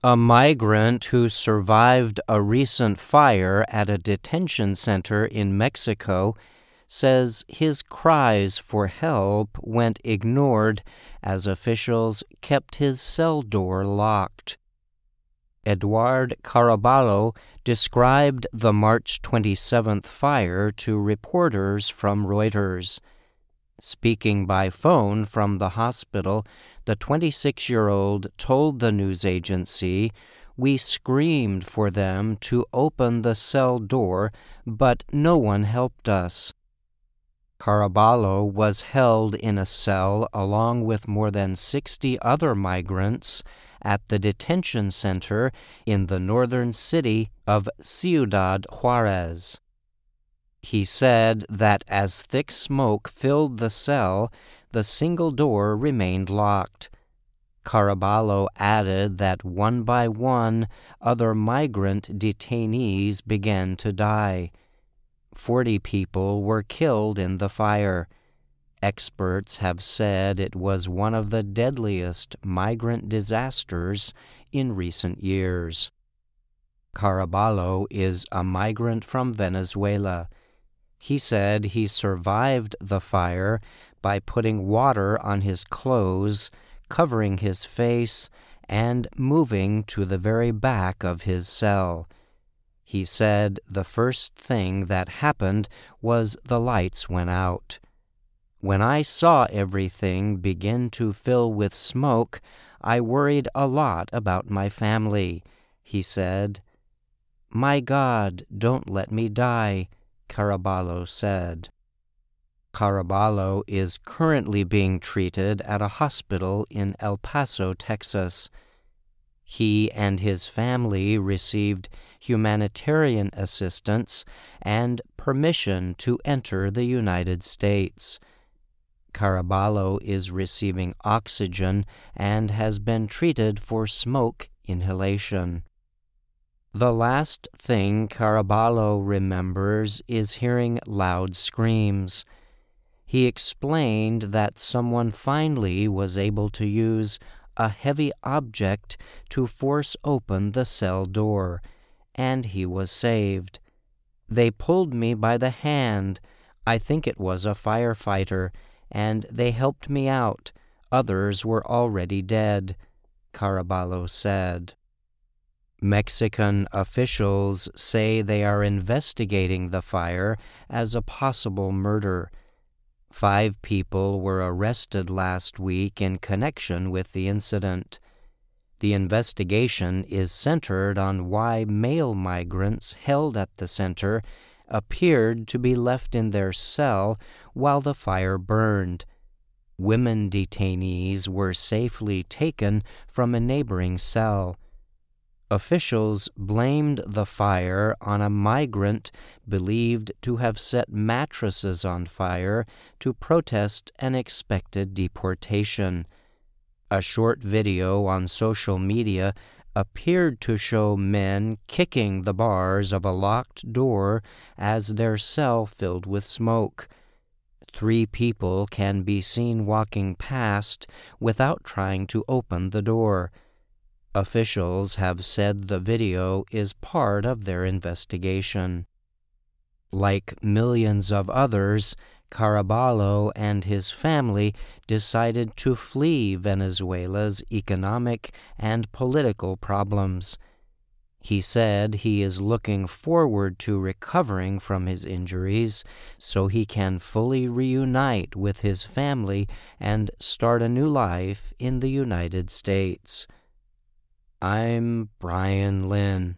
A migrant who survived a recent fire at a detention center in Mexico says his cries for help went ignored as officials kept his cell door locked. Eduard Caraballo described the March 27th fire to reporters from Reuters. Speaking by phone from the hospital, the 26-year-old told the news agency, "We screamed for them to open the cell door, but no one helped us." Caraballo was held in a cell along with more than 60 other migrants at the detention center in the northern city of Ciudad Juarez. He said that as thick smoke filled the cell, the single door remained locked. Caraballo added that one by one, other migrant detainees began to die. 40 people were killed in the fire. Experts have said it was one of the deadliest migrant disasters in recent years. Caraballo is a migrant from Venezuela. He said he survived the fire by putting water on his clothes, covering his face, and moving to the very back of his cell. He said the first thing that happened was the lights went out. "When I saw everything begin to fill with smoke, I worried a lot about my family," he said. "My God, don't let me die," Caraballo said. Caraballo is currently being treated at a hospital in El Paso, Texas. He and his family received humanitarian assistance and permission to enter the United States. Caraballo is receiving oxygen and has been treated for smoke inhalation. The last thing Caraballo remembers is hearing loud screams. He explained that someone finally was able to use a heavy object to force open the cell door, and he was saved. "They pulled me by the hand. I think it was a firefighter, and they helped me out. Others were already dead," Caraballo said. Mexican officials say they are investigating the fire as a possible murder. 5 people were arrested last week in connection with the incident. The investigation is centered on why male migrants held at the center appeared to be left in their cell while the fire burned. Women detainees were safely taken from a neighboring cell. Officials blamed the fire on a migrant believed to have set mattresses on fire to protest an expected deportation. A short video on social media appeared to show men kicking the bars of a locked door as their cell filled with smoke. 3 people can be seen walking past without trying to open the door. Officials have said the video is part of their investigation. Like millions of others, Caraballo and his family decided to flee Venezuela's economic and political problems. He said he is looking forward to recovering from his injuries so he can fully reunite with his family and start a new life in the United States. I'm Brian Lynn.